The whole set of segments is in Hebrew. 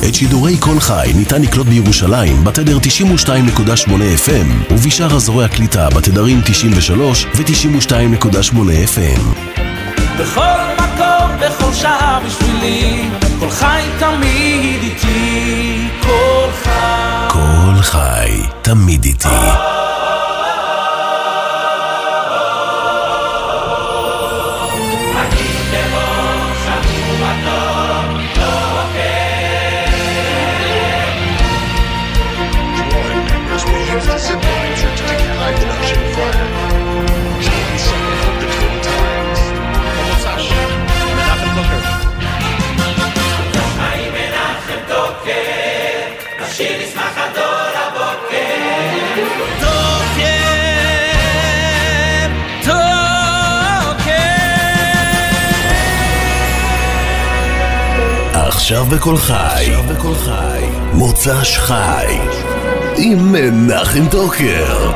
את שידורי כל חי ניתן לקלוט בירושלים בתדר 92.8 FM ובשאר אזורי הקליטה בתדרים 93 ו-92.8 FM. בכל מקום, בכל שעה בשבילי, כל חי תמיד איתי, כל חי. כל חי תמיד איתי. עכשיו בכל חי, מוצ"ש חי עם מנחם טוקר.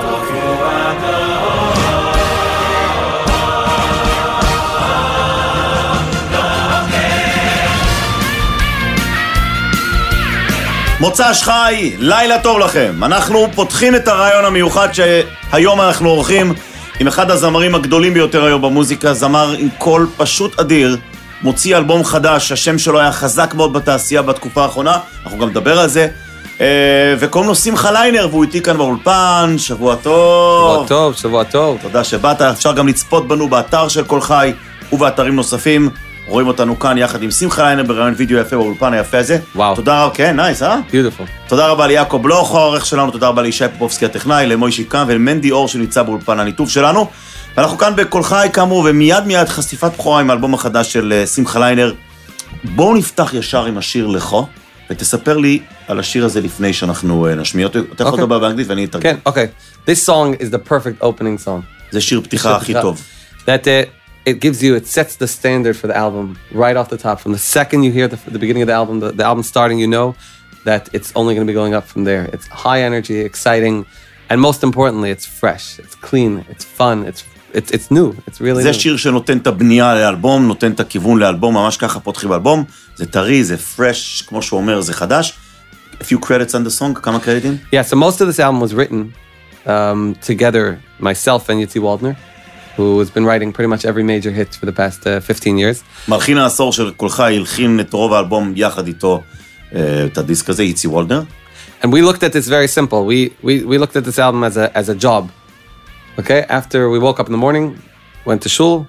מוצ"ש חי, לילה טוב לכם. אנחנו פותחים את הרעיון המיוחד שהיום אנחנו עורכים עם אחד הזמרים הגדולים ביותר היום במוזיקה, זמר עם קול פשוט אדיר, מוציא אלבום חדש, השם שלו היה חזק מאוד בתעשייה בתקופה האחרונה, אנחנו גם נדבר על זה, וקוראים לו שמחה ליינר, והוא איתי כאן באולפן. שבוע טוב. שבוע טוב, שבוע טוב. תודה שבאת. אפשר גם לצפות בנו באתר של כל חי ובאתרים נוספים. רואים אותנו כאן יחד עם שמחה ליינר ברעיון וידאו יפה באולפן היפה הזה. וואו. תודה רבה, כן, נייס, ביוטיפול. תודה רבה ליעקב בלוך, העורך שלנו, תודה רבה לישי פופובסקי הטכנאי, למוישי קם ולמנדי אור שנמצא באולפן הניתוב שלנו. ואנחנו כאן בכל חי כאמור, ומיד חשיפת בחורה עם האלבום החדש של שמחה ליינר. בואו נפתח ישר עם השיר לכו, ותספר לי על השיר הזה לפני שאנחנו נשמיע אותו. אתה יכול לדבר באנגלית ואני אתרגם. כן, אוקיי. This song is the perfect opening song. זה שיר פתיחה הכי טוב. That it gives you, it sets the standard for the album right off the top. From the second you hear the beginning of the album, the album starting, you know that it's only going to be going up from there. It's high energy, exciting, and most importantly, it's fresh, it's clean, it's fun, it's new, it's really new. זה שיר שנותן את הבנייה לאלבום, נותן את הכיוון לאלבום, ממש ככה פותחים אלבום, זה טרי, זה fresh, כמו שהוא אומר, זה חדש. A few credits on the song, כמה קרדיטים? Yeah, so most of this album was written together, myself and Yitzi Waldner, who has been writing pretty much every major hit for the past 15 years. מלחין העשור של כל חי הלחין את רוב האלבום יחד איתו את הדיסק הזה, יצי וולדנר. And we looked at this very simple. We looked at this album as a job. Okay? After we woke up in the morning, went to shul,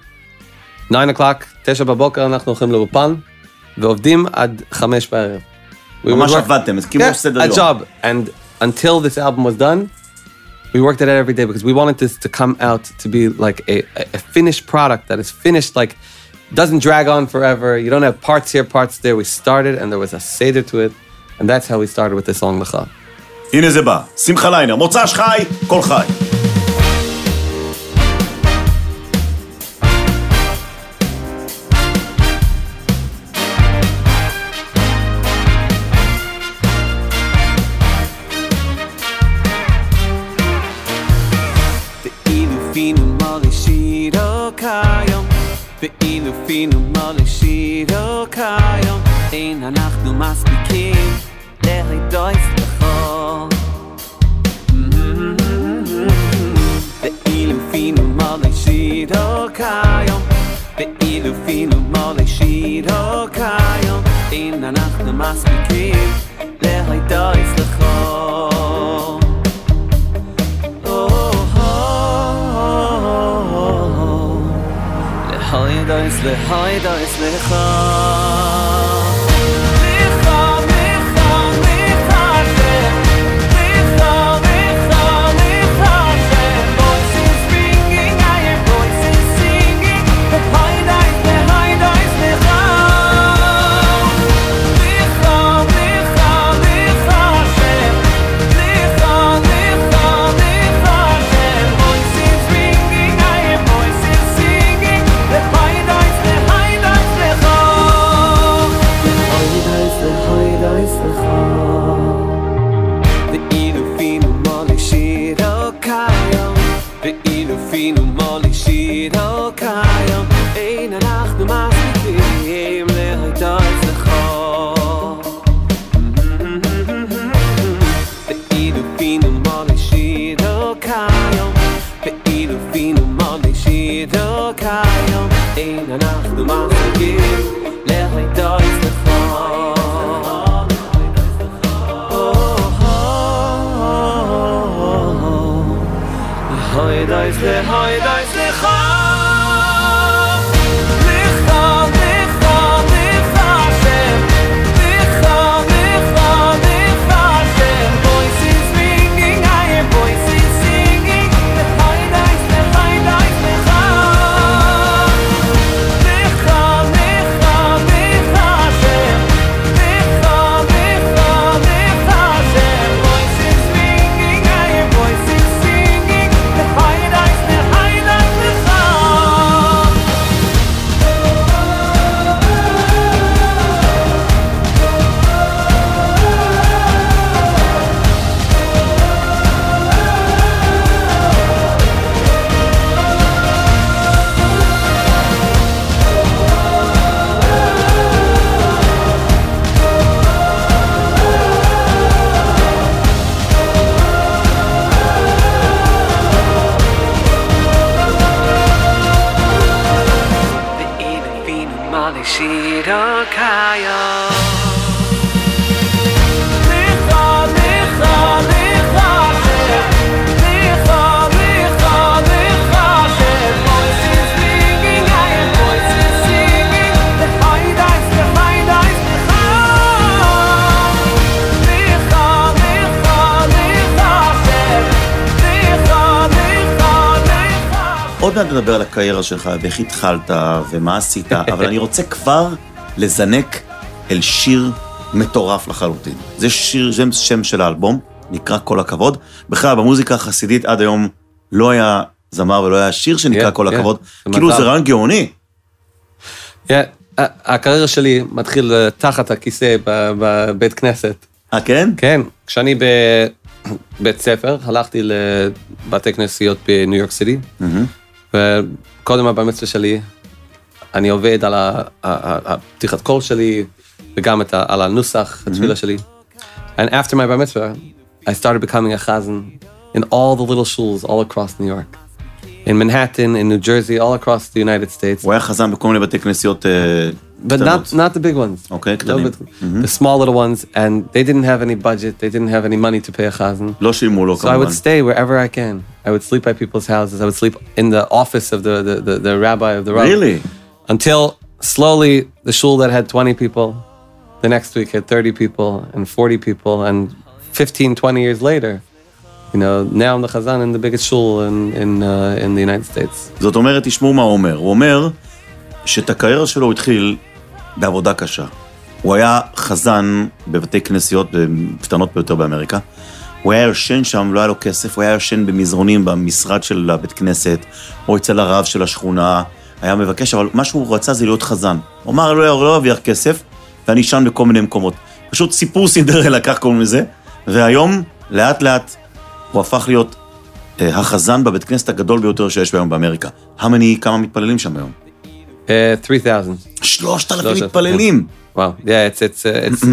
9 o'clock, 9 בבוקר, אנחנו הולכים לאופן, ועובדים עד 5 בערב. ממש עבדתם, אז כמו סדר יום. A job. And until this album was done, we worked at it every day because we wanted this to come out to be like a finished product that is finished, like doesn't drag on forever. You don't have parts here, parts there. We started and there was a seder to it, and that's how we started with the song Lecha. הנה זה בא, שמחה ליינר, מוצ"ש חי, כל חי. ואילו פינו מולי שירו כיום אין אנחנו מספיקים להידוי סלחו ואילו פינו מולי שירו כיום ואילו פינו מולי שירו כיום אין אנחנו מספיקים להידוי סלחו Lecha, lecha עוד מעט נדבר על הקריירה שלך, ואיך התחלת, ומה עשית, אבל אני רוצה כבר לזנק אל שיר מטורף לחלוטין. זה שיר, זה שם של האלבום, נקרא כל הכבוד. בכלל, במוזיקה החסידית עד היום לא היה זמר ולא היה שיר שנקרא כל הכבוד. כאילו זה רעיון גאוני. הקריירה שלי מתחיל תחת הכיסא בבית כנסת. כן? כן. כשאני בבית ספר, הלכתי לבתי כנסיות בניו יורק סיטי, וקודם הבר מצווה שלי, אני עובד על הפתיחת קול שלי, וגם על הנוסח, התפילה שלי. And after my bar mitzvah, I started becoming a chazan in all the little shuls all across New York. In Manhattan, in New Jersey, all across the United States. הוא היה חזן בכל מיני בתי כנסיות But not the big ones. Okay, קטנים. The small little ones, and they didn't have any budget, they didn't have any money to pay a chazan. לא שילמו לו So I would stay wherever I can. I would sleep at people's houses, I would sleep in the office of the rabbi, of the rabbi. Really? Until slowly, the shul that had 20 people, the next week had 30 people, and 40 people, and 15, 20 years later, you know, now I'm the chazan in the biggest shul in the United States. זאת אומרת, תשמעו מה הוא אומר. הוא אומר שאת הקריירה שלו הוא התחיל בעבודה קשה. הוא היה חזן בבתי כנסיות קטנות ביותר באמריקה. הוא היה יושן שם, לא היה לו כסף, הוא היה יושן במזרונים במשרד של הבית כנסת, או אצל הרב של השכונה, היה מבקש, אבל מה שהוא רצה זה להיות חזן. הוא אמר, לא אביח כסף, ואני ישן בכל מיני מקומות. פשוט סיפור סינדרלה, כך קוראים לזה, והיום, לאט לאט, הוא הפך להיות החזן בבית כנסת הגדול ביותר שיש היום באמריקה. כמה מתפללים שם היום? 3,000. 3,000 מתפללים. Wow. Yeah, it's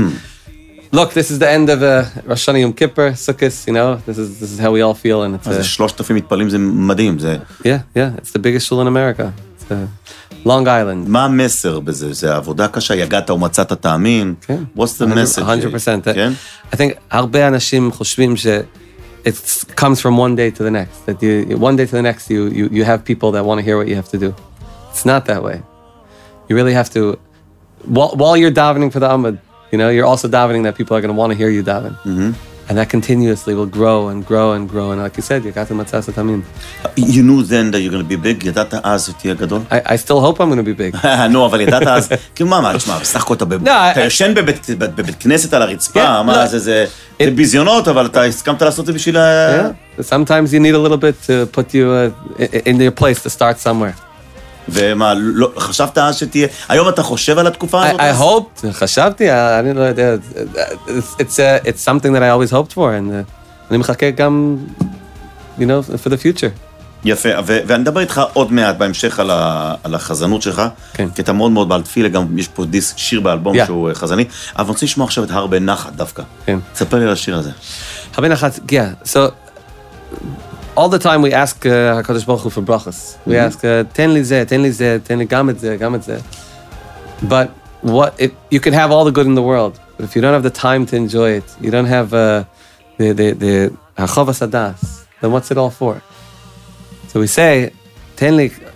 look, this is the end of Rosh Hashanah Yom Kippur, Sukkot, you know, this is how we all feel, and it's 3,000 מתפללים, זה מדהים, זה... Yeah, it's the biggest shul in America. It's Long Island. מה המסר בזה? זה עבודה קשה, יגעת ומצאת תאמין? כן. What's the message? 100%. כן? I think הרבה אנשים חושבים it comes from one day to the next. That one day to the next, you have people that want to hear what you have to do. It's not that way. You really have to, while you're davening for the Amud, you know, you're also davening that people are going to want to hear you daven. Mm-hmm. And that continuously will grow and grow and grow. And like you said, you got to matzah satamin. You knew then that you're going to be big? ידעת אז שתהיה גדול? I still hope I'm going to be big. נו, אבל ידעת אז, כאילו מה, תשמע, בסך הכל אתה יושן בבית כנסת על הרצפה, מה זה ביזיונות, אבל אתה הסכמת לעשות את זה בשביל... Sometimes you need a little bit to put you in your place to start somewhere. ומה, חשבת אז שתהיה... היום אתה חושב על התקופה הזאת? I hoped, חשבתי, אני לא יודע, it's something that I always hoped for, and אני מחכה גם, you know, for the future. יפה, ואני מדבר איתך עוד מעט בהמשך על החזנות שלך, כי אתה מאוד מאוד בעל תפילה, גם יש פה דיסק, שיר באלבום שהוא חזני, אבל אני רוצה לשמוע עכשיו את הרבה נחת דווקא. תספר לי על השיר הזה. הרבה נחת, yeah, so... All the time we ask HaKadosh Baruch Hu for brachas. We ask, ten li zeh, ten li gam et zeh. But if you can have all the good in the world, but if you don't have the time to enjoy it, you don't have the Chovas Hadas, then what's it all for? So we say, give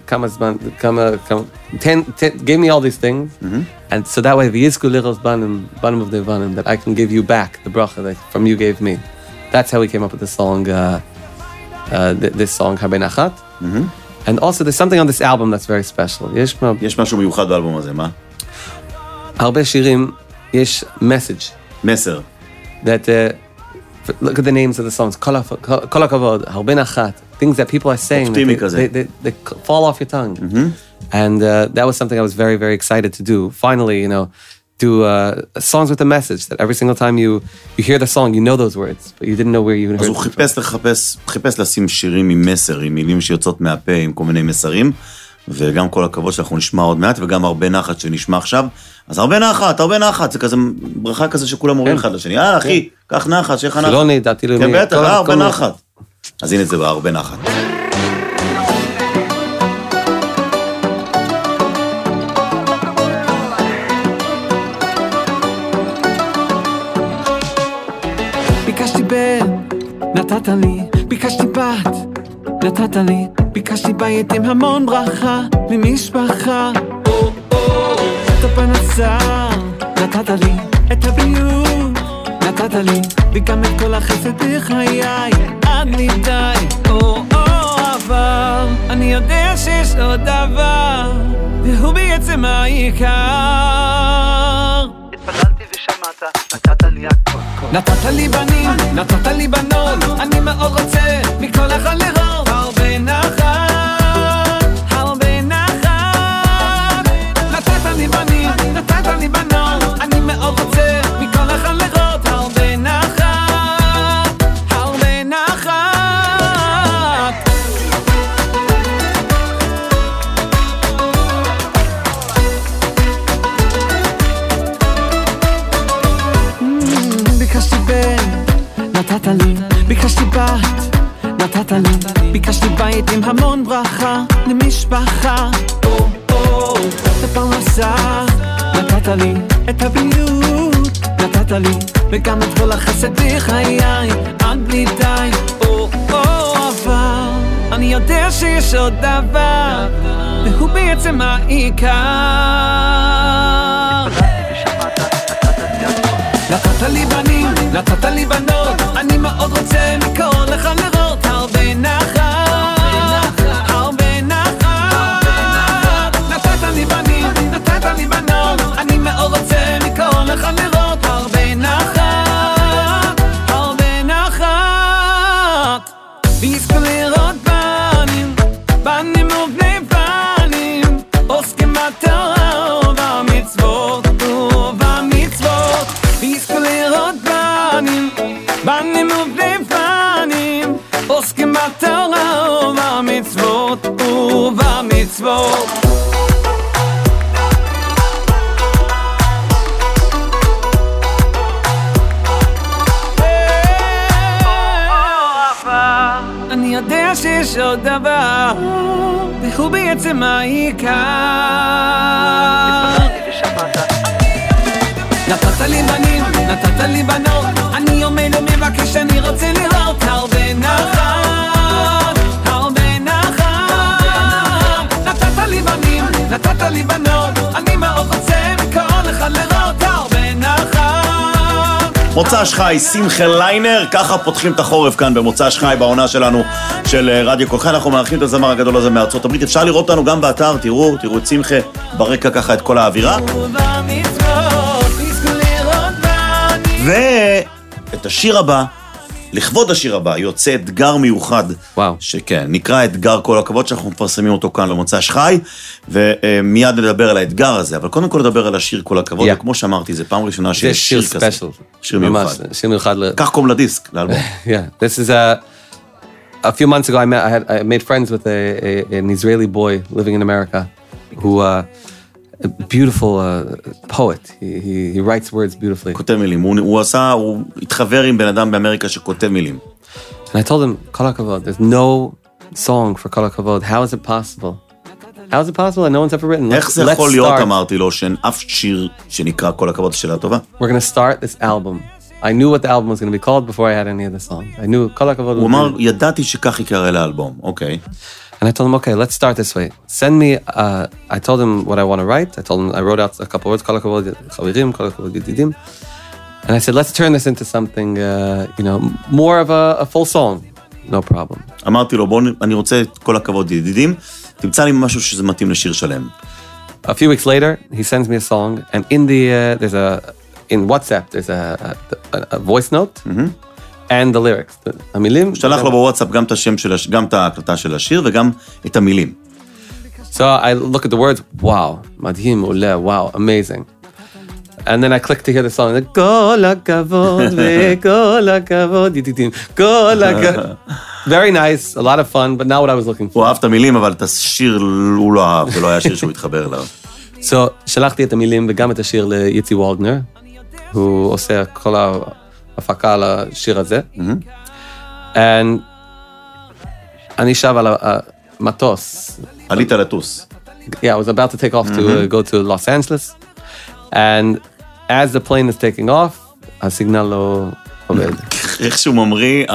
me all these things, and so that way, v'yizku lichos banim of devanim, that I can give you back the bracha that from you gave me. That's how we came up with the song, this song, Harbe Nachat. And also, there's something on this album that's very special. יש משהו מיוחד באלבום הזה, מה? הרבה שירים, יש message. מסר. That, look at the names of the songs, Kol HaKavod, Harbe Nachat, things that people are saying, they fall off your tongue. And that was something I was very, very excited to do. Finally, do songs with a message, that every single time you hear the song, you know those words, but you didn't know where you heard them. אז הוא חיפש לשים שירים עם מסר, עם מילים שיוצאות מהפה, עם כל מיני מסרים, וגם כל הכבוד שאנחנו נשמע עוד מעט, וגם הרבה נחת שנשמע עכשיו. אז הרבה נחת, זה כזה ברכה כזה שכולם אומרים אחד לשני, אחי, קח נחת, שיהיה לך נחת. חילוני, דעתי לאומי. כן, בטח, הרבה נחת. אז הנה זה בהרבה נחת. ביקשתי בן, נתת לי, ביקשתי בת, נתת לי, ביקשתי בית עם המון ברכה, למשפחה, את הפנסה, נתת לי, את הבריאות, נתת לי, וגם את כל החסד בחיי, עד לי די, אבל אני יודע שיש עוד דבר, והוא בעצם העיקר. התפללתי ושמעת, נתת לי הכל. נתת לי בנים, נתת לי בנות, אני מאוד רוצה מכל אחד לראות הרבה נחת, הרבה נחת. נתת לי בנים, נתת לי בנות, אני מאוד רוצה מכל אחד לראות הרבה נחת, הרבה נחת. ביקשתי בן, נתת לי, ביקשתי בת, נתת לי, ביקשתי בית עם המון ברכה, למשפחה, את הפרנסה, נתת לי, את הבריאות, נתת לי, וגם את כל החסד בחיי, עד בלי די, אבל אני יודע שיש עוד דבר, והוא בעצם העיקר. נתת לי בנים, נתת לי בנות, אני מאוד רוצה מכל אחד לראות הרבה נחת, הרבה נחת. נתת לי בנים, נתת לי בנות, אני מאוד רוצה מכל אחד לראות הרבה נחת, הרבה נחת. ויזכו לראות בנים, בנים ובני בנים, עוסקים בתורה ובמצוות ובמצוות. ויזכו לראות בנים, בנים ובני בנים, עוסקים בתורה ובמצוות ובמצוות. אני יודע שיש עוד דבר, והוא בעצם העיקר. נתת לי בנים, נתת לי בנות, אני עומד ומבקש, אני רוצה לראות הרבה נחת, הרבה נחת. נתת לי בנים, נתת לי בנות, אני מאוד רוצה מכל אחד לראות הרבה נחת. מוצ"ש חי, שמחה ליינר, ככה פותחים את החורף כאן במוצ"ש חי בעונה שלנו של רדיו כל חי. אנחנו מארחים את הזמר הגדול הזה מארצות הברית, אפשר לראות אותנו גם באתר, תראו את שמחה ברקע ככה את כל האווירה. ואת השיר הבא, לכבוד השיר הבא, יוצא אתגר מיוחד. וואו. שכן, נקרא אתגר כל הכבוד, שאנחנו מפרסמים אותו כאן במוצ"ש חי, ומיד נדבר על האתגר הזה, אבל קודם כל נדבר על השיר כל הכבוד, וכמו שאמרתי, זה פעם ראשונה שיש שיר כזה. שיר מיוחד. שיר מיוחד. כך קוראים לדיסק, לאלבום. Yeah, this is a few months ago I made friends with an Israeli boy living in America who a beautiful poet. He writes words beautifully. כותב מילים. הוא התחבר עם בן אדם באמריקה שכותב מילים. And I told him, Kol HaKavod, there's no song for Kol HaKavod. How is it possible? How is it possible that no one's ever written? איך זה יכול להיות, אמרתי לו, שאין אף שיר שנקרא כל הכבוד, שאלה טובה? We're going to start this album I knew what the album was going to be called before I had any of the songs. I knew כל הכבוד. הוא אמר, ידעתי שכך יקרא לאלבום, אוקיי. And I told him, okay, let's start this way. Send me, I told him what I want to write. I wrote out a couple words, כל הכבוד חברים, כל הכבוד ידידים. And I said, let's turn this into something, more of a full song. No problem. אמרתי לו, אני רוצה את כל הכבוד ידידים, תמצא לי משהו שזה מתאים לשיר שלם. A few weeks later, he sends me a song, and in WhatsApp, there's a voice note, and the lyrics, המילים. שלח לו בוואטסאפ גם את השם גם את ההקלטה של השיר, וגם את המילים. So I look at the words, wow, מדהים, עולה, wow, amazing. And then I click to hear the song, כל הכבוד וכל הכבוד, ידידים, כל הכבוד. Very nice, a lot of fun, but not what I was looking for. הוא אהב את המילים, אבל את השיר הוא לא אהב, זה לא היה שיר שהוא התחבר אליו. So, שלחתי את המילים וגם את השיר ליצי וולדנר, הוא עושה כל ההפקה על השיר הזה. And אני שב על המטוס. עלית לטוס. Yeah, I was about to take off to go to Los Angeles, and as the plane is taking off, הסיגנל לא עובד. איך שהוא ממריא,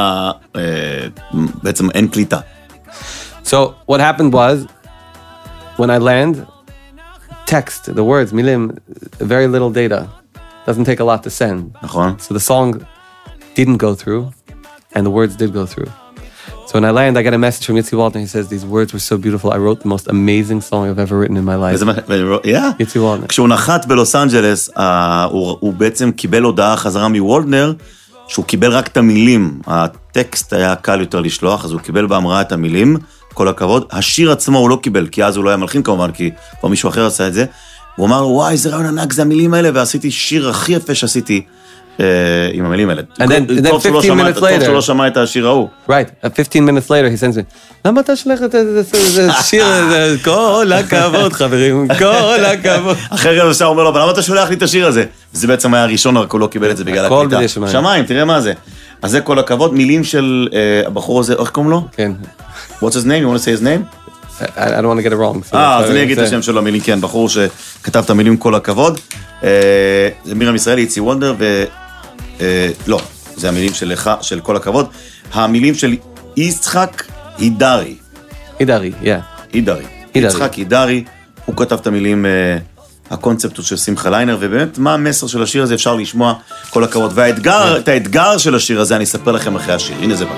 בעצם אין קליטה. So, what happened was, when I land, text, the words, מילים, very little data. Doesn't take a lot to send. נכון. So the song didn't go through, and the words did go through. So when I land, I get a message from Yitzi Waldner. He says, these words were so beautiful. I wrote the most amazing song I've ever written in my life. Yeah? Yitzi Waldner. כשהוא נחת בלוס אנג'לס, הוא בעצם קיבל הודעה חזרה מוולדנר, שהוא קיבל רק את המילים. הטקסט היה קל יותר לשלוח, אז הוא קיבל בהמראה את המילים, כל הכבוד. השיר עצמו הוא לא קיבל, כי אז הוא לא היה מלחין כמובן, כי כבר מישהו אחר עשה את זה. הוא אמר, וואי, זה רעיון ענק, זה המילים האלה, ועשיתי שיר הכי יפה שעשיתי עם המילים האלה. And then 15 minutes later. טוב שלא שמע את השיר ההוא. Right, 15 minutes later, he sends me, למה אתה שלח את השיר הזה? כל הכבוד, חברים, כל הכבוד. אחרי רבע שעה אומר לו, אבל למה אתה שולח לי את השיר הזה? וזה בעצם היה הראשון, רק הוא לא קיבל את זה בגלל הקליטה. שמיים, תראה מה זה. אז זה כל הכבוד, מילים של הבחור הזה, איך קוראים לו? כן. What's his name? You want to say his name? I don't want to get it wrong. אז אני אגיד את השם שלו, מילים, כן, בחור שכתב את המילים כל הכבוד. זה מירם ישראלי, יצי וולדנר, לא, זה המילים של כל הכבוד. המילים של יצחק הידרי. הידרי, הידרי. יצחק הידרי, הוא כתב את המילים, הקונספט של שמחה ליינר, ובאמת, מה המסר של השיר הזה אפשר לשמוע כל הכבוד. ואת האתגר של השיר הזה אני אספר לכם אחרי השיר. הנה זה בא.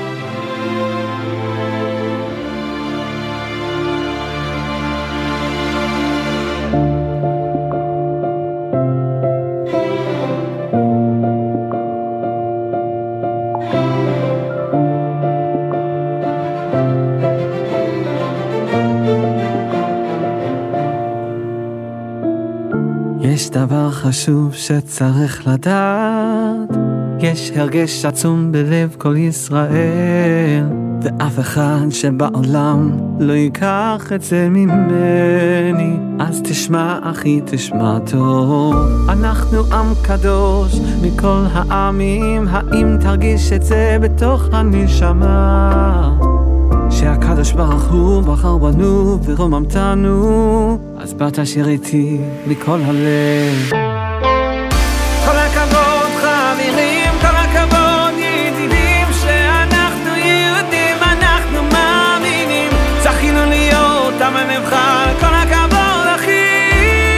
יש דבר חשוב שצריך לדעת, יש הרגש עצום בלב כל ישראל, ואף אחד שבעולם לא ייקח את זה ממני. אז תשמע אחי, תשמע טוב, אנחנו עם קדוש מכל העמים. האם תרגיש את זה בתוך הנשמה, שהקדוש ברוך הוא בחר בנו ורוממתנו? אז באת שיר איתי מכל הלב. כל הכבוד חברים, כל הכבוד ידידים, שאנחנו יהודים, אנחנו מאמינים, זכינו להיות עם הנבחר. כל הכבוד אחי,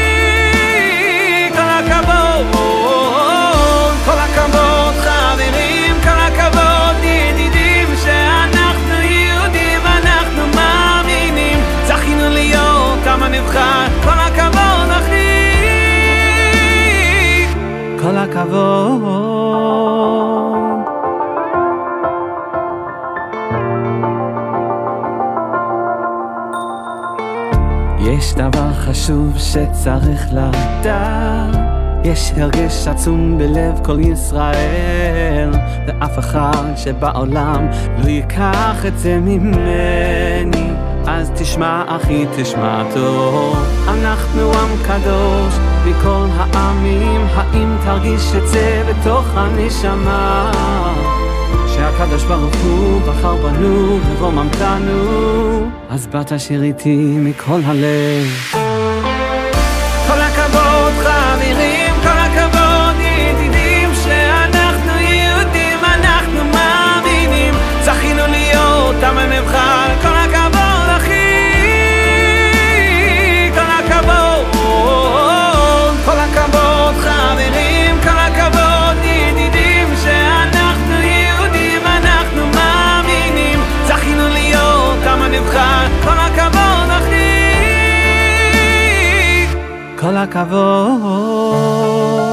כל הכבוד, כל הכבוד חברים, כל הכבוד ידידים, שאנחנו יהודים, אנחנו מאמינים, זכינו להיות עם הנבחר. כל הכבוד אחי, כל הכבוד. יש דבר חשוב שצריך לדעת, יש הרגש עצום בלב כל ישראל, ואף אחד שבעולם לא ייקח את זה ממני. אז תשמע אחי, תשמע טוב, אנחנו עם קדוש מכל העמים. האם תרגיש את זה בתוך הנשמה, שהקדוש ברוך הוא בחר בנו ורוממתנו? אז באת שיר איתי מכל הלב. כל הכבוד חברים, כל הכבוד ידידים, שאנחנו הכבוד.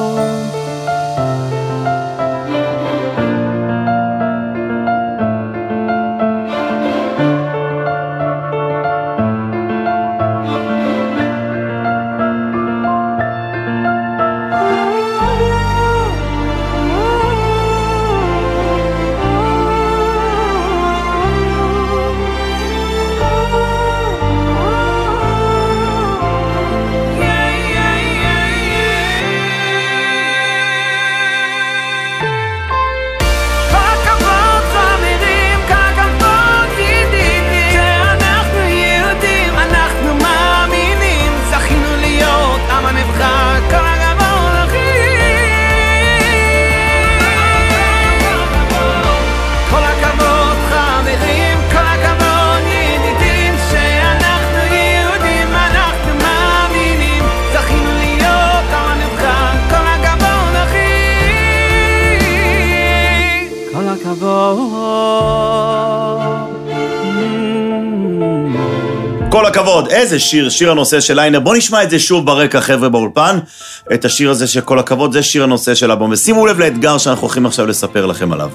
כל הכבוד, איזה שיר, שיר הנושא של ליינר. בוא נשמע את זה שוב ברקע, חבר'ה באולפן. את השיר הזה שכל הכבוד, זה שיר הנושא של האלבום. ושימו לב לאתגר שאנחנו הולכים עכשיו לספר לכם עליו.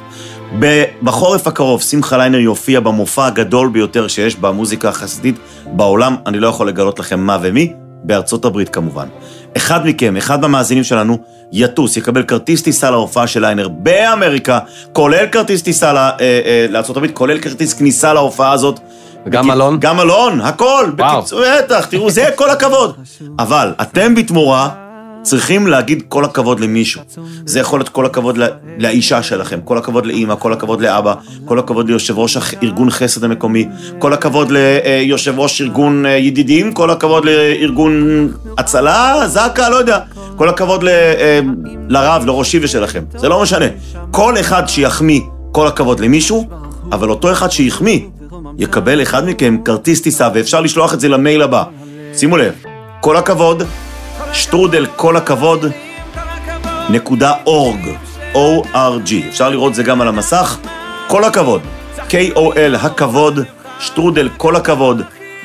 בחורף הקרוב, שמחה ליינר יופיע במופע הגדול ביותר שיש במוזיקה החסידית בעולם. אני לא יכול לגלות לכם מה ומי, בארצות הברית כמובן. אחד מכם, אחד מהמאזינים שלנו, יטוס, יקבל כרטיס טיסה להופעה של ליינר באמריקה, כולל כרטיס טיסה לארצות הברית, כולל כרטיס כניסה להופעה הזאת. גם מלון? גם מלון, הכל. בקיצור, בטח, תראו, זה כל הכבוד. אבל אתם בתמורה צריכים להגיד כל הכבוד למישהו. זה יכול להיות כל הכבוד לאישה שלכם, כל הכבוד לאמא, כל הכבוד לאבא, כל הכבוד ליושב ראש ארגון חסד המקומי, כל הכבוד ליושב ראש ארגון ידידים, כל הכבוד לארגון הצלה, זקה, לא יודע. כל הכבוד לרב, לראש ישיבה שלכם. זה לא משנה. כל אחד שיחמיא כל הכבוד למישהו, אבל אותו אחד שיחמיא יקבל אחד מכם כרטיס טיסה, ואפשר לשלוח את זה למייל הבא. שימו לב, כל הכבוד, שטרודל כל הכבוד, .org, O-R-G. אפשר לראות זה גם על המסך. כל הכבוד, K-O-L, הכבוד, שטרודל כל הכבוד,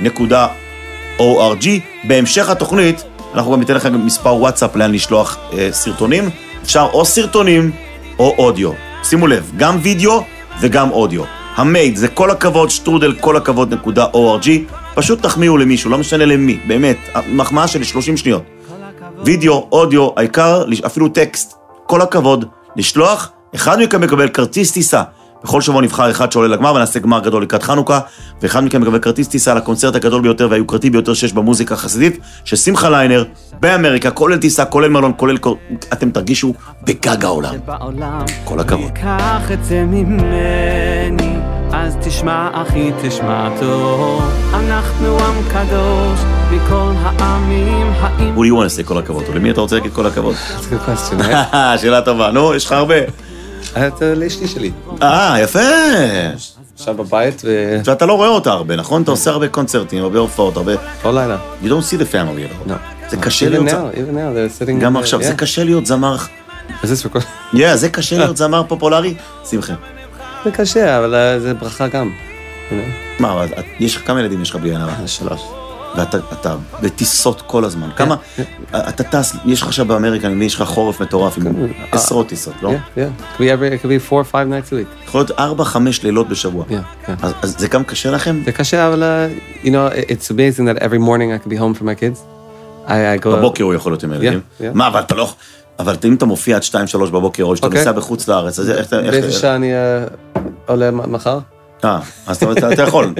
.org. בהמשך התוכנית, אנחנו גם ניתן לכם מספר וואטסאפ לאן לשלוח סרטונים. אפשר או סרטונים או אודיו. שימו לב, גם וידאו וגם אודיו. המייל זה כל הכבוד, שטרודל כל הכבוד .org. פשוט תחמיאו למישהו, לא משנה למי, באמת, מחמאה של 30 שניות. וידאו, אודיו, העיקר, אפילו טקסט, כל הכבוד, לשלוח, אחד מכם מקבל כרטיס טיסה. בכל שבוע נבחר אחד שעולה לגמר, ונעשה גמר גדול לקראת חנוכה, ואחד מכם מקבל כרטיס טיסה לקונצרט הגדול ביותר והיוקרתי ביותר שיש במוזיקה החסידית, של שמחה ליינר, באמריקה, כולל טיסה, כולל מלון, כולל... אתם תרגישו בגג העולם. כל הכבוד. קח את זה ממני, אז תשמע אחי, תשמע טוב, אנחנו עם קדוש מכל העמים. Who do you want to say כל הכבוד? למי אתה רוצה להגיד כל הכבוד? That's a good question, right? שאלה טובה. נו, יש לך הרבה. לאשתי שלי. יפה. עכשיו בבית ו... ואתה לא רואה אותה הרבה, נכון? אתה עושה הרבה קונצרטים, הרבה הופעות, הרבה... כל לילה. You don't see the family. No. זה קשה להיות... Even now, they're sitting... גם עכשיו, זה קשה להיות זמר... Is this recorded? זה קשה להיות זמר פופולרי? שמחה. זה קשה, אבל זה ברכה גם. מה, יש לך כמה ילדים יש לך בלי עין הרע? 3. ואתה בטיסות כל הזמן. כמה... אתה טס, יש לך עכשיו באמריקה, יש לך חורף מטורף עם עשרות טיסות, לא? Yeah. It could be 4 or 5 nights a week. יכול להיות 4-5 לילות בשבוע. אז זה גם קשה לכם? זה קשה, אבל, you know, it's amazing that every morning I could be home for my kids. בבוקר הוא יכול להיות עם הילדים. מה, אבל אתה לא... אבל אם אתה מופיע עד 2-3 בבוקר, או שאתה נוסע בחוץ לארץ, אז איך... באיזה שעה אני עולה מחר? אז אתה יכול.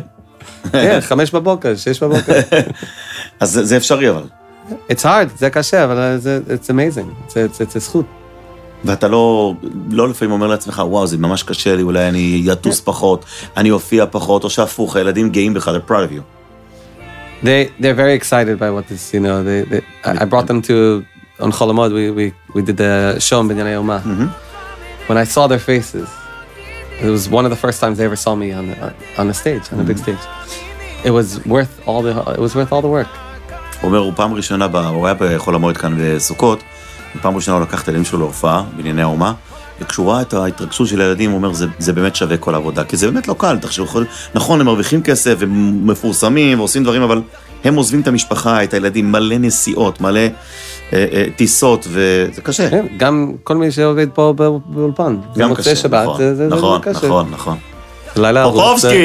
5 בבוקר, 6 בבוקר. אז זה אפשרי, אבל. It's hard, זה קשה, אבל it's amazing, זה זכות. ואתה לא לפעמים אומר לעצמך, וואו, זה ממש קשה לי, אולי אני יטוס פחות, אני אופיע פחות, או שהפוך, הילדים גאים בך, they're proud of you. They're very excited by what this, you know, I brought them to, on Cholamod, we did the show in Binyanei Yoma. When I saw their faces, it was one of the first times they ever saw me on a stage, on a big stage. It was worth all the work. הוא אומר, הוא פעם ראשונה, הוא היה בחול המועד כאן בסוכות, פעם ראשונה הוא לקח את הילדים שלו להופעה, בענייני האומה, וכשהוא ראה את ההתרגשות של הילדים, הוא אומר, זה באמת שווה כל העבודה, כי זה באמת לא קל, תחשבו, נכון, הם מרוויחים כסף, ומפורסמים, ועושים דברים, אבל הם עוזבים את המשפחה, את הילדים, מלא נסיעות, מלא טיסות, וזה קשה. גם כל מי שעובד פה באולפן. גם קשה, נכון, נכון, נכון. לילה ארוך. פופובסקי!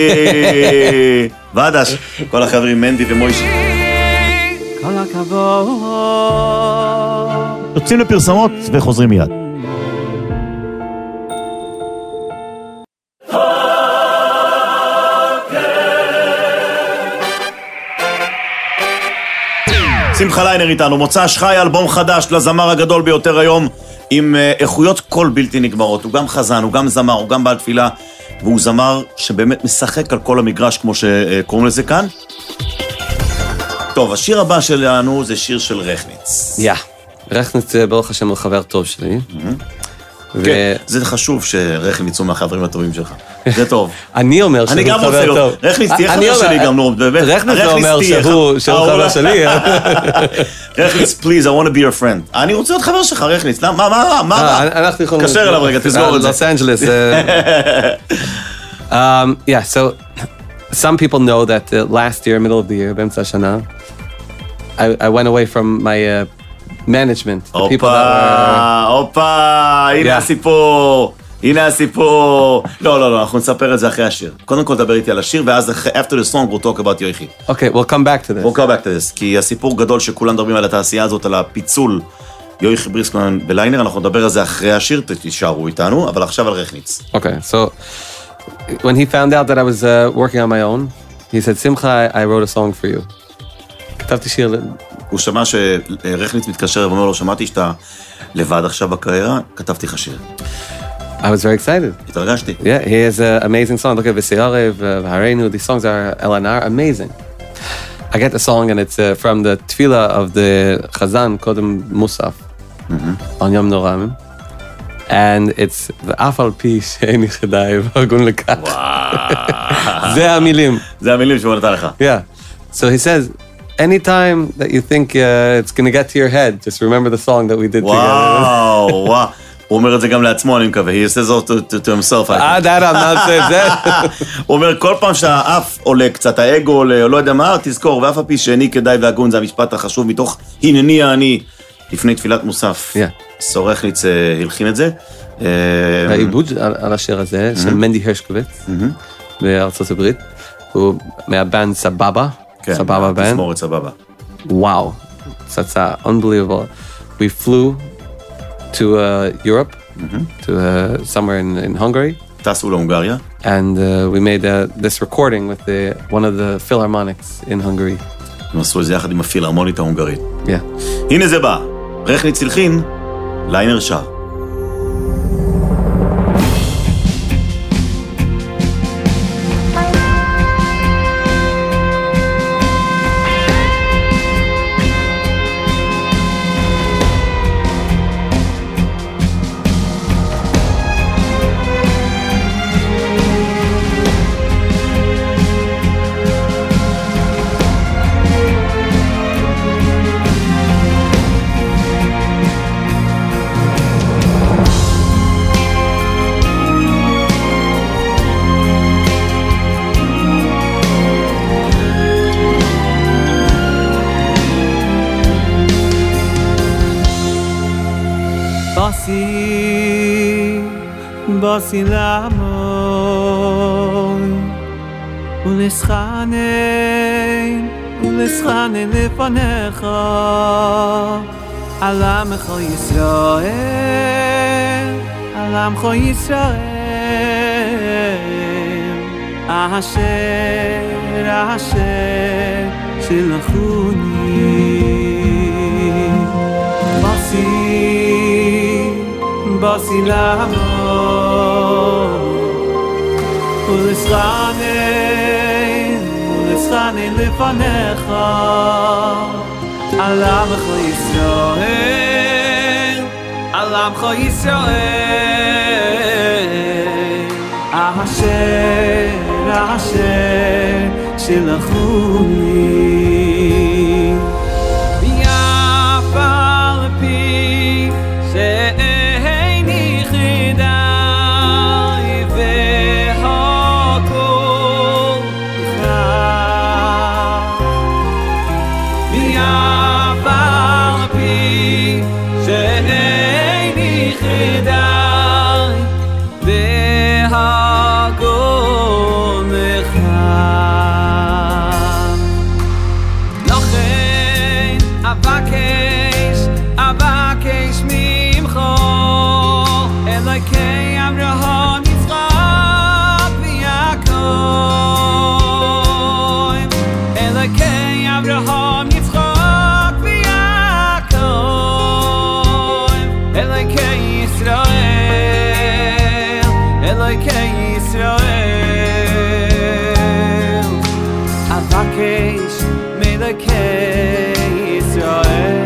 ועדש, כל החברים, מנדי ומוישי. כל הכבוד. יוצאים לפרסמות וחוזרים מיד. שמחה ליינר איתנו, מוצ"ש חי, אלבום חדש לזמר הגדול ביותר היום, עם איכויות קול בלתי נגמרות. הוא גם חזן, הוא גם זמר, הוא גם בעל תפילה, והוא זמר שבאמת משחק על כל המגרש, כמו שקוראים לזה כאן. טוב, השיר הבא שלנו זה שיר של רכניץ. רכניץ ברוך השם הוא חבר טוב שלי. כן, זה חשוב שרכניץ הוא מהחברים הטובים שלך. זה טוב. אני אומר שהוא חבר טוב. רכניץ תהיה חבר שלי גם, נו, באמת. רכניץ לא אומר שהוא חבר שלי. רכניץ, please, I want to be your friend. אני רוצה להיות חבר שלך, רכניץ. מה? קשר אליו רגע, תסגור את זה. לוס אנג'לס. Yeah, so some people know that last year, middle of the year, באמצע השנה, I went away from my management. הופה, הנה הסיפור. לא, אנחנו נספר את זה אחרי השיר. קודם כל דבר איתי על השיר, ואז after the song we'll talk about יויכי. Okay, we'll come back to this. We'll come back to this, כי הסיפור גדול שכולם מדברים על התעשייה הזאת, על הפיצול יויכי בריסקמן בליינר, אנחנו נדבר על זה אחרי השיר, תישארו איתנו, אבל עכשיו על רכניץ. Okay, so when he found out that I was working on my own, he said, Simcha, I wrote a song for you. כתבתי שיר. הוא שמע שרכניץ מתקשר ואומר לו, שמעתי שאתה לבד עכשיו בקריירה, כתבתי לך שיר. I was very excited. התרגשתי. Yeah, he has an amazing song. Look at V'Se'arev, V'Hareinu, these songs are Elanar, amazing. I get the song and it's from the tefillah of the Chazan, Kodem Musaf, on Yom Noramim. And it's ואף על פי שאיני חדאי והגון לכך. זה המילים. זה המילים שהוא נתן לך. Yeah. So he says, anytime that you think it's going to get to your head, just remember the song that we did together. וואו. הוא אומר את זה גם לעצמו, אני מקווה. He says it to himself. that I'm not saying that. הוא אומר, כל פעם שהאף עולה קצת, האגו עולה, או לא יודע מה, תזכור, ואף על פי שאיני כדאי והגון, זה המשפט החשוב מתוך הנני אני, לפני תפילת מוסף. רכניץ הלחין את זה. העיבוד על השיר הזה, של מנדי הרשקוביץ, בארצות הברית, הוא מהבנד סבבה. סבבה בנד. תזמורת סבבה. וואו, פצצה, unbelievable. We flew to Europe, to somewhere in Hungary. טסו להונגריה. And we made this recording with one of the philharmonics in Hungary. הם עשו את זה יחד עם הפילהרמונית ההונגרית. Yeah. הנה זה בא. רכניץ הלחין, ליינר שר. בוסי לעמוד ולשכנן לפניך על עמך ישראל, על עמך ישראל, אשר שלחוני. בוסי לעמוד ולשכנן לפניך על עמך ישראל, על עמך ישראל, אשר שלחוני. ואף על פי שאיני חדאי והכל לך, אלוקי אברהם יצחק ויעקב אלוקי אברהם יצחק ויעקב אלוקי ישראל אלוקי ישראל אבקש מאלוקי ישראל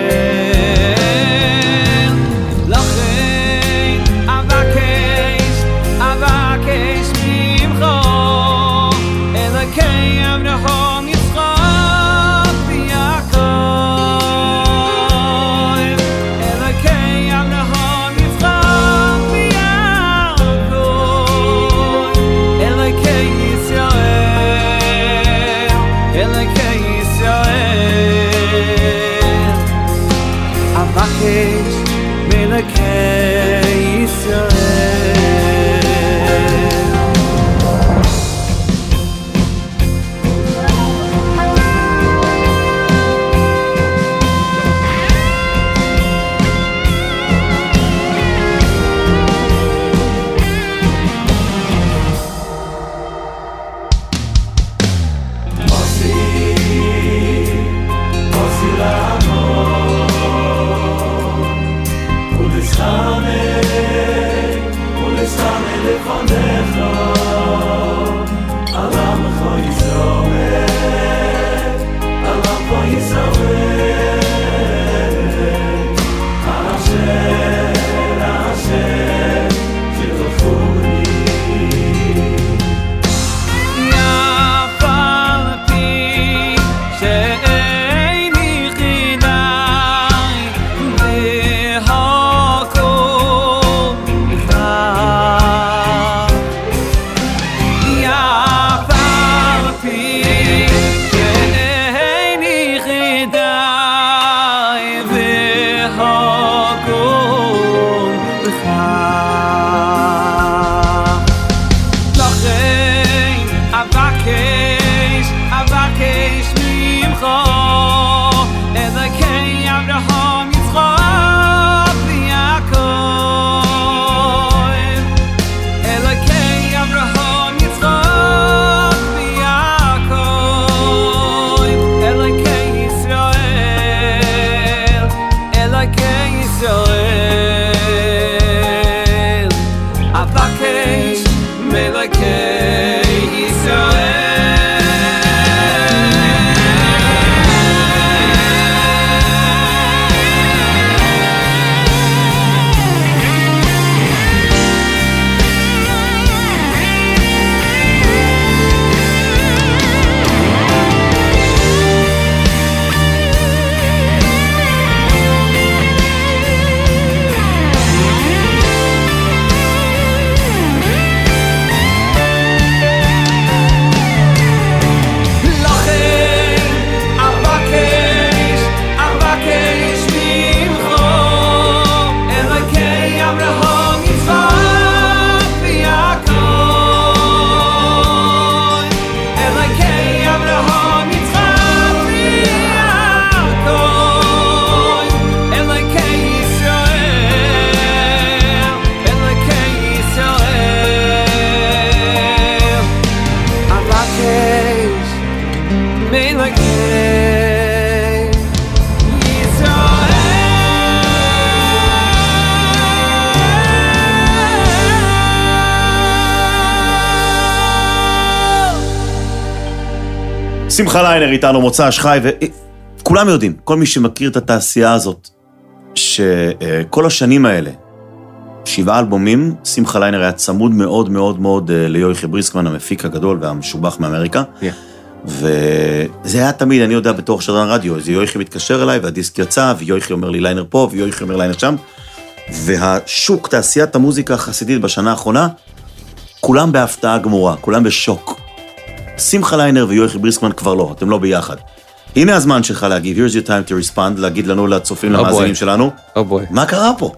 שמחה ליינר איתנו, מוצ"ש חי, וכולם יודעים, כל מי שמכיר את התעשייה הזאת, שכל השנים האלה, 7 אלבומים, שמחה ליינר היה צמוד מאוד מאוד מאוד ליוחי בריסקמן, המפיק הגדול והמשובח מאמריקה, וזה היה תמיד, אני יודע, בתור שדרן רדיו, אז יוחי מתקשר אליי, והדיסק יצא, ויוחי אומר לי ליינר פה, ויוחי אומר ליינר שם, והשוק, תעשיית המוזיקה החסידית בשנה האחרונה, כולם בהפתעה גמורה, כולם בשוק. שמחה ליינר ויוחי בריסקמן כבר לא, אתם לא ביחד. הנה הזמן שלך להגיב, here's your time to respond, להגיד לנו לצופים, למאזינים שלנו. מה קרה פה?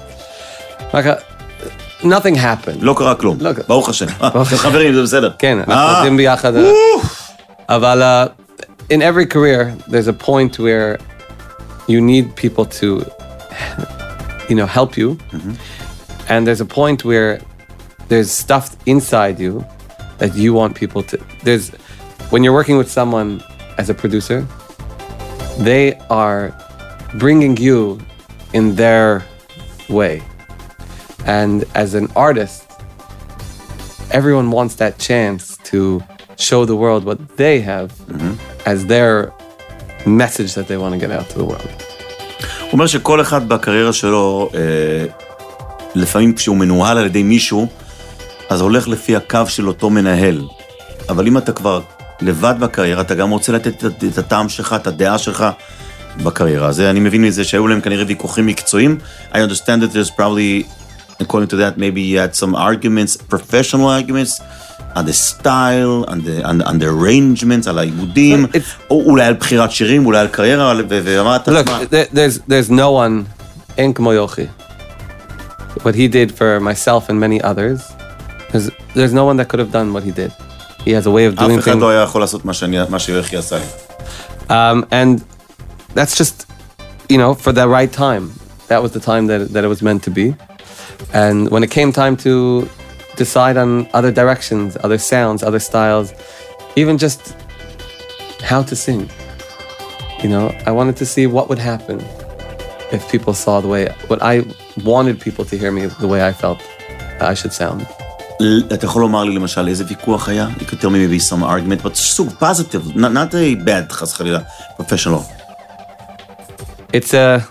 Nothing happened. לא קרה כלום, ברוך השם. אתם חברים, זה בסדר. כן, אנחנו עובדים ביחד. אבל in every career, there's a point where you need people to, help you. And there's a point where there's stuff inside you that you want people to... When you're working with someone as a producer, they are bringing you in their way. And as an artist, everyone wants that chance to show the world what they have as their message that they want to get out to the world. הוא אומר שכל אחד בקריירה שלו, לפעמים כשהוא מנוהל על ידי מישהו, אז הולך לפי הקו של אותו מנהל. אבל אם אתה כבר לבד בקריירה, אתה גם רוצה לתת את הטעם שלך, את הדעה שלך בקריירה. אז אני מבין מזה שהיו להם כנראה ויכוחים מקצועיים. I understand that there's probably, according to that, maybe you had some arguments, professional arguments, on the style, on the arrangements, על העיבודים, או אולי על בחירת שירים, אולי על קריירה, ומה אתה... Look, there's no one, אין כמו יוכי. What he did for myself and many others, there's no one that could have done what he did. He has a way of doing things. אף אחד לא היה יכול לעשות מה שיוכי עשה לי. And that's just, for the right time. That was the time that it was meant to be. And when it came time to decide on other directions, other sounds, other styles, even just how to sing. I wanted to see what would happen if people saw what I wanted people to hear me the way I felt I should sound. אתה יכול לומר לי למשל איזה ויכוח היה? You could tell me maybe some argument, but סוג positive, not a bad, חס חלילה, professional. It's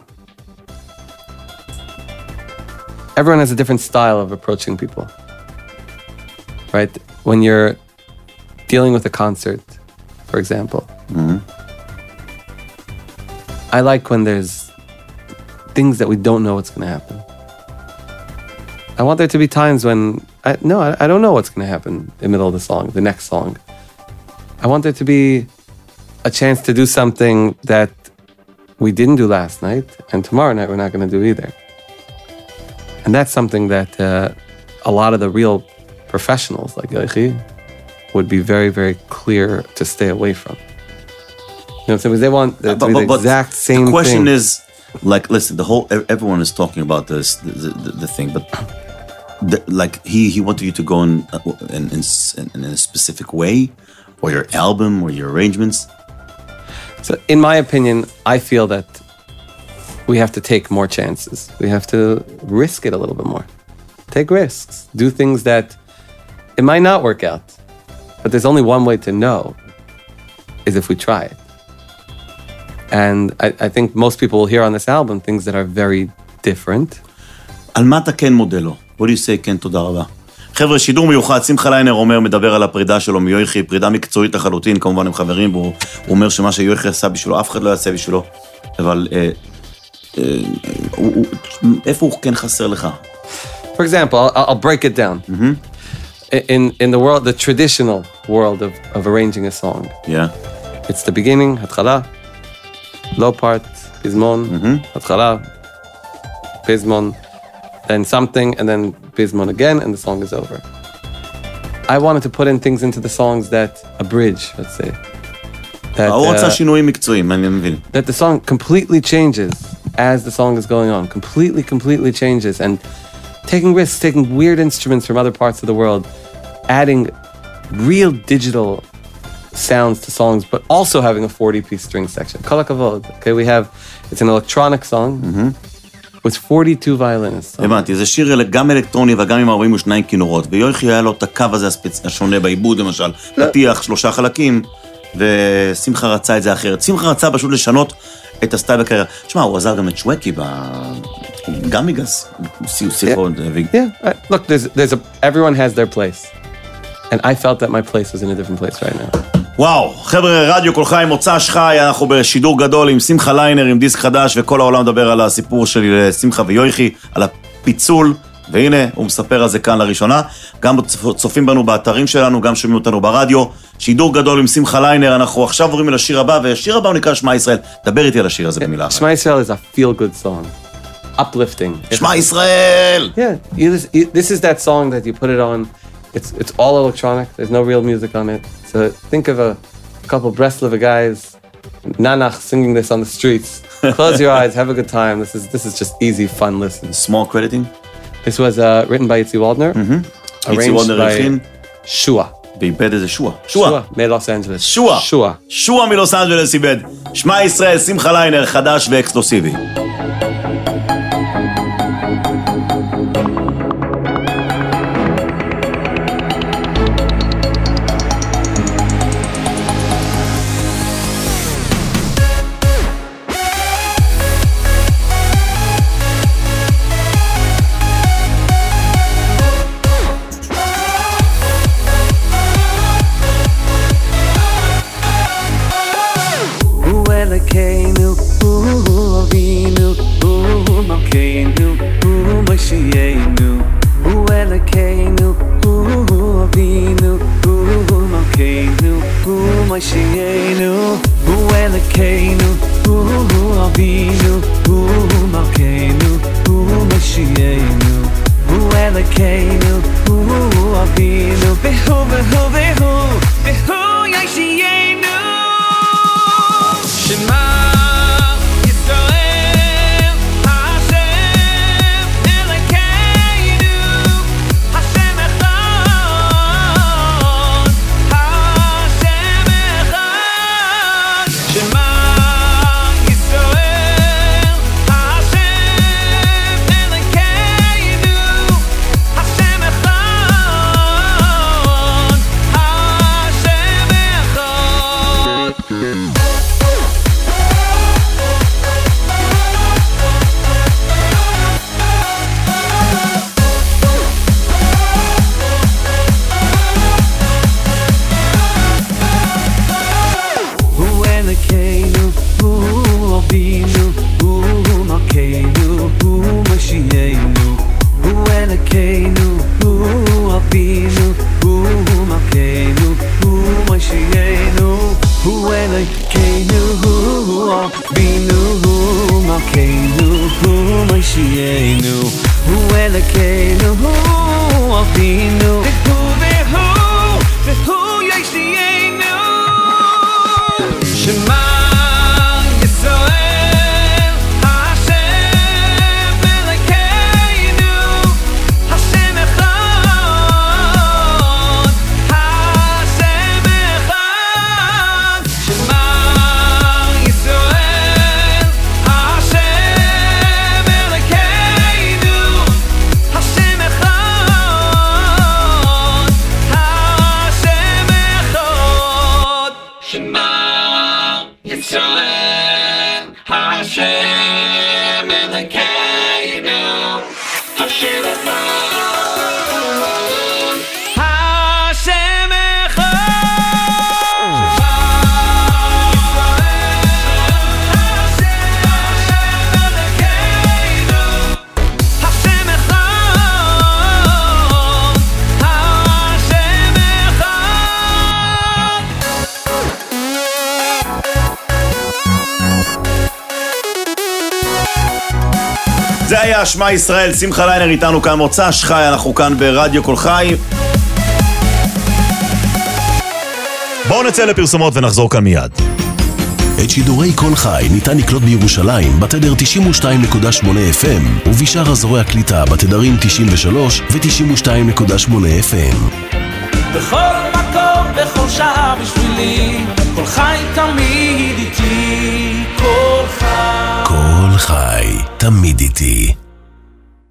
everyone has a different style of approaching people. Right? When you're dealing with a concert, for example, I like when there's things that we don't know what's going to happen. I want there to be times when I don't know what's going to happen in the middle of the song, the next song. I want there to be a chance to do something that we didn't do last night, and tomorrow night we're not going to do either. And that's something that a lot of the real professionals like Yochi would be very, very clear to stay away from. Because they want the exact same thing. The question is, like, listen, everyone is talking about this, the thing, but he wanted you to go in a specific way, or your album, or your arrangements. So, in my opinion, I feel that we have to take more chances. We have to risk it a little bit more. Take risks. Do things that it might not work out, but there's only one way to know, is if we try it. And I think most people will hear on this album things that are very different. על מה אתה כן מודה לו? What do you say כן תודה רבה? חבר'ה, שידור מיוחד, שמחה ליינר אומר, מדבר על הפרידה שלו מיוכי, פרידה מקצועית לחלוטין, כמובן הם חברים, והוא אומר שמה שיוכי עשה בשבילו, אף אחד לא יעשה בשבילו, אבל איפה הוא כן חסר לך? For example, I'll break it down. In the world, the traditional world of arranging a song. Yeah. It's the beginning, התחלה, low part, פזמון, התחלה, פזמון, then something, and then פזמון again, and the song is over. I wanted to put in things into the songs that a bridge, let's say. הוא רצה שינויים מקצועיים, אני מבין. That the song completely changes as the song is going on, completely changes, and taking risks, taking weird instruments from other parts of the world, adding real digital sounds to songs, but also having a 40-piece string section. Kol hakavod. Okay, it's an electronic song with 42 violinists. הבנתי, זה שיר גם אלקטרוני וגם עם 42 כינורות, ויוכי היה לו את הקו הזה השונה בעיבוד, למשל, פתיח 3 חלקים, ושמחה רצה את זה אחרת. שמחה רצה פשוט לשנות את הסטייל בקריירה. תשמע, הוא עזר גם את שווקי, גם מגס, שיחות. Yeah, look, everyone has their place. And I felt that my place was in a different place right now. וואו, חבר'ה, רדיו כל חי, מוצ"ש חי, אנחנו בשידור גדול עם שמחה ליינר, עם דיסק חדש, וכל העולם מדבר על הסיפור של שמחה ויוכי, על הפיצול, והנה, הוא מספר על זה כאן לראשונה. גם צופים בנו באתרים שלנו, גם שומעים אותנו ברדיו. שידור גדול עם שמחה ליינר, אנחנו עכשיו עוברים אל השיר הבא, והשיר הבא הוא נקרא שמע ישראל. דבר איתי על השיר הזה במילה אחת. שמע ישראל is a feel-good song. Uplifting. שמע ישראל! Yeah, this is that song that you put it on. It's all electronic. There's no real music on it. So think of a couple Breslov guys, Nanach singing this on the streets. Close your eyes, have a good time. This is just easy, fun listen. Small crediting? This was written by Itzi Waldner, איצי וולדנר הכין, Shua. ואיבד איזה שועה. מלוס אנג'לס. שועה מלוס אנג'לס איבד. שמע ישראל, שמחה ליינר, חדש ואקסקלוסיבי. זה היה שמע ישראל, שמחה ליינר איתנו כאן מוצא שחי, אנחנו כאן ברדיו כל חי. בואו נצא לפרסומות ונחזור כאן מיד. את שידורי כל חי ניתן לקלוט בירושלים בתדר 92.8 FM ובשאר אזורי הקליטה בתדרים 93 ו-92.8 FM. בכל מקום, בכל שעה בשבילי, כל חי תמיד איתי, כל חי. כל חי תמיד איתי.